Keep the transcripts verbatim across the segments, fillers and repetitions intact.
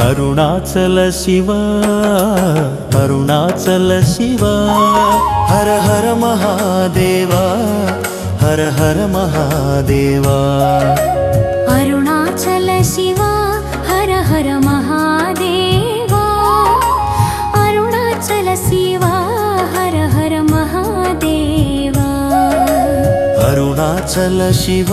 Arunachal Shiva Arunachal Shiva Hara Hara Mahadeva Hara Hara Mahadeva Arunachal Shiva Hara Hara Mahadeva Arunachal Shiva Hara Hara Mahadeva Arunachal Shiva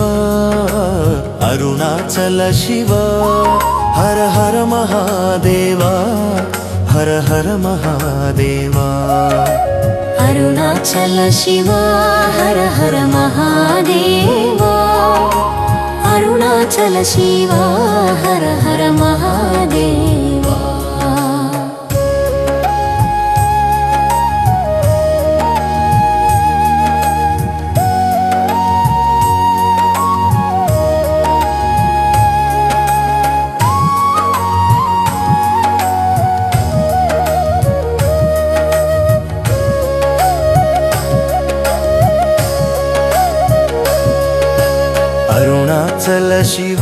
Arunachal Shiva Hara Hara Mahadeva Hara Hara Mahadeva Arunachal Shiva Hara Hara Mahadeva Arunachal Shiva Hara Hara Mahadeva Arunachal Shiva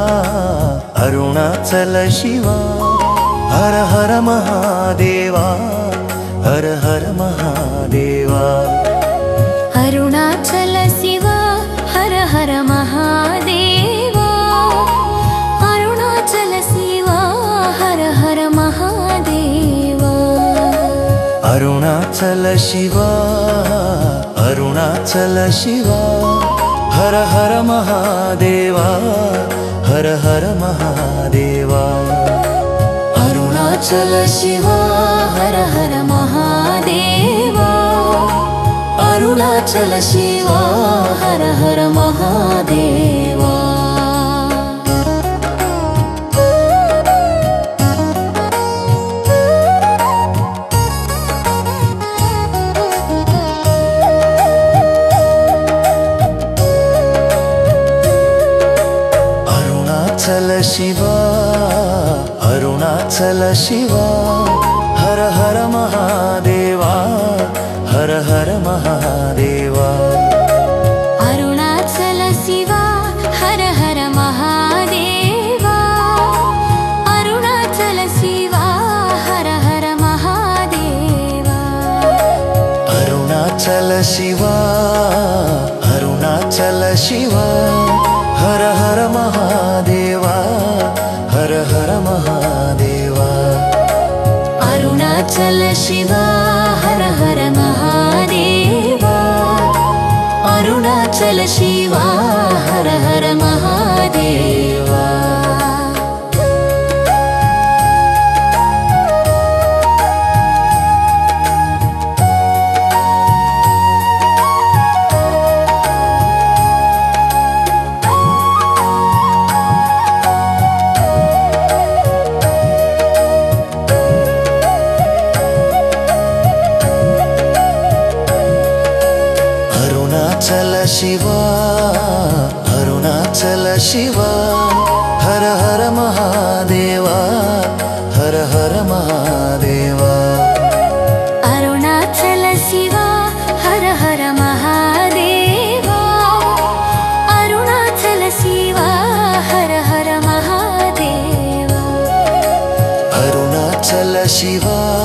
Arunachal Shiva Hara Hara Mahadeva Hara Hara Mahadeva Arunachal Shiva Hara Hara Mahadeva Arunachal Shiva Hara Hara Mahadeva Arunachal Shiva Arunachal Shiva Hara Hara Mahadeva Hara Hara Mahadeva Arunachal Shiva Hara Hara Mahadeva Arunachal Shiva Hara Hara Mahadeva Arunachal Shiva Arunachal Shiva Hara Hara Mahadeva Hara Hara Mahadeva Arunachal Shiva Hara Hara Mahadeva Arunachal Shiva Hara Hara Mahadeva Arunachal Shiva Arunachal Shiva Hara Hara Mahadeva Hara Hara Mahadeva Arunachal Shiva Hara Hara Mahadeva Arunachal Shiva Hara Hara Mahadeva Arunachal Shiva Arunachal Shiva Hara Hara Mahadeva Hara Hara Mahadeva Arunachal Shiva Hara Hara Mahadeva Arunachal Shiva Hara Hara Mahadeva Arunachal Shiva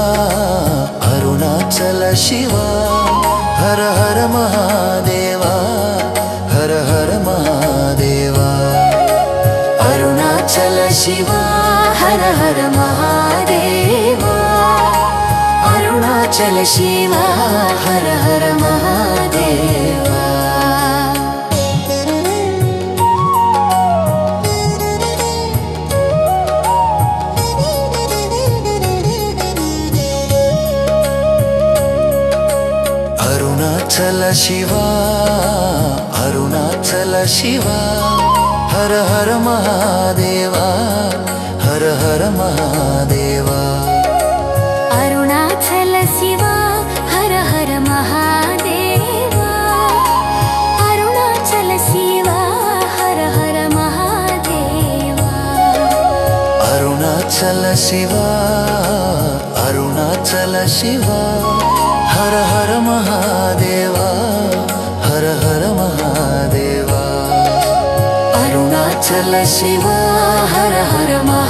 Arunachal Shiva Hara Hara Mahadeva Hara Hara Mahadeva Arunachal Shiva Hara Hara Mahadeva Arunachal Shiva Hara Hara Mahadeva Arunachal Shiva Arunachal Shiva Hara Hara Mahadeva Hara Hara Mahadeva Arunachal Shiva Hara Hara Mahadeva Arunachal Shiva Hara Hara Mahadeva Arunachal Shiva Arunachal Shiva Hara Hara Mahadeva Hara Hara Mahadeva Arunachal Shiva Hara Hara Mahadeva